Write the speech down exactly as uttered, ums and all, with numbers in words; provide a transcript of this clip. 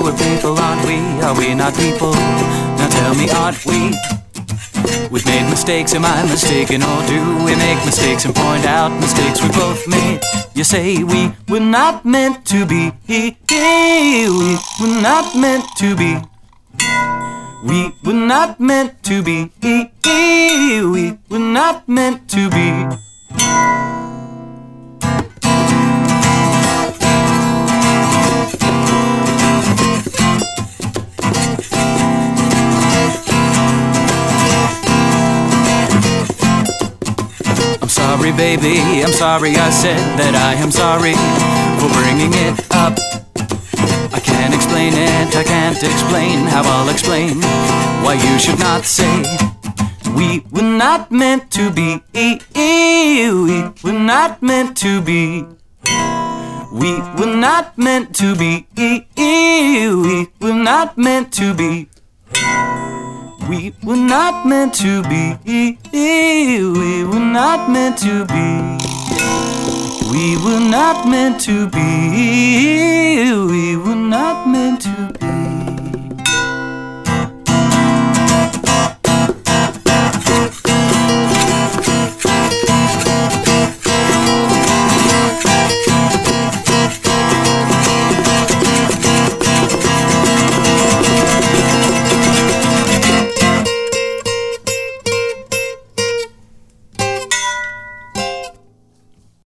we're people, aren't we? Are we not people? Now tell me, aren't we? We've made mistakes, am I mistaken? Or do we make mistakes and point out mistakes we both made? You say we were not meant to be. We were not meant to be. We were not meant to be. We were not meant to be. Sorry, baby, I'm sorry I said that I am sorry for bringing it up. I can't explain it, I can't explain how I'll explain why you should not say we were not meant to be. We were not meant to be. We were not meant to be. We were not meant to be. We were not meant to be. We were not meant to be. We were not meant to be. We were not meant to be.